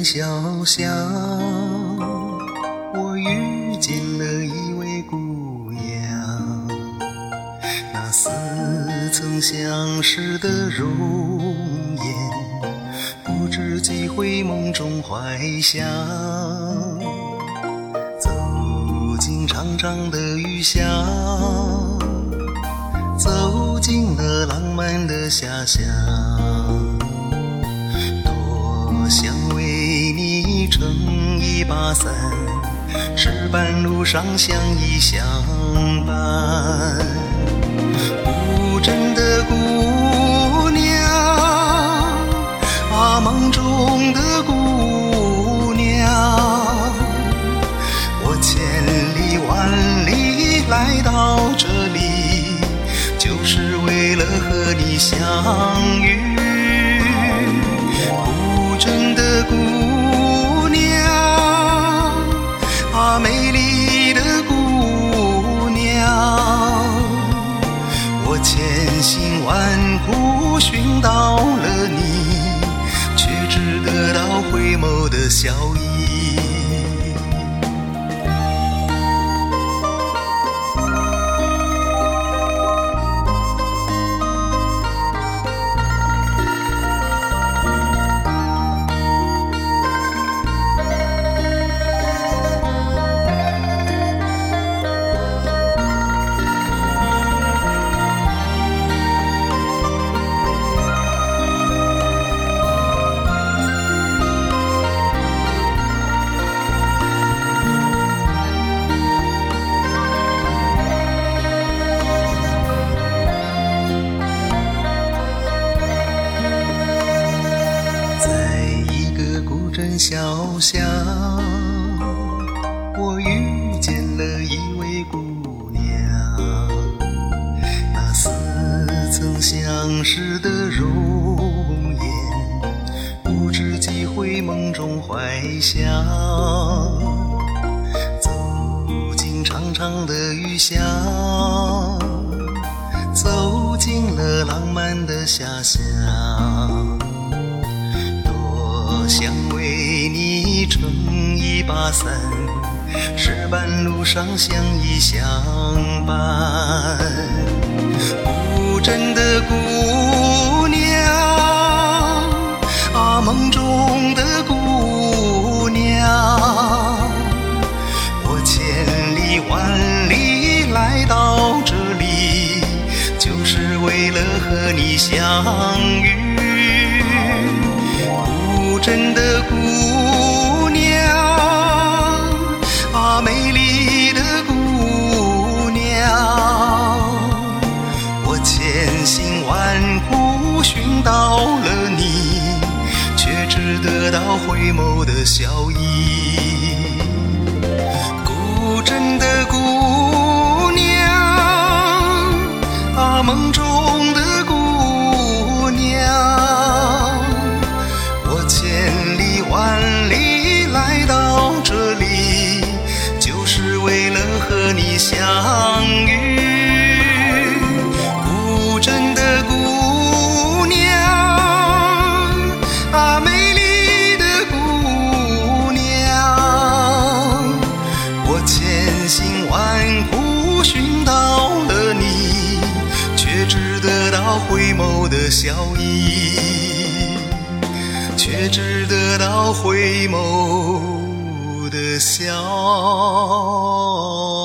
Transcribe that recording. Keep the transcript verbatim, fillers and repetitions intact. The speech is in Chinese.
镇小巷，我遇见了一位姑娘，那似曾相识的容颜，不知几回梦中怀想。走进长长的雨巷，走进了浪漫的遐想，多想为你撑一把伞，石板路上相依相伴。古镇的姑娘啊，梦中的姑娘，我千里万里来到这里，就是为了和你相遇。古镇的姑娘啊，美丽的姑娘，我千辛万苦寻到了你，却只得到回眸的笑意。小巷，我遇见了一位姑娘，那似曾相识的容颜，不知几回梦中怀想。走进长长的雨巷，走进了浪漫的遐想，想为你撑一把伞，石板路上相依相伴。古镇的姑娘啊，梦中的姑娘，我千里万里来到这里，就是为了和你相遇。古镇的姑娘啊，美丽的姑娘，我千辛万苦寻到了你，却只得到回眸的笑意。古镇的姑娘啊，梦中的姑娘，万里来到这里，就是为了和你相遇。古镇的姑娘啊，美丽的姑娘，我千辛万苦寻到了你，却只得到回眸的笑意，却只得到回眸的笑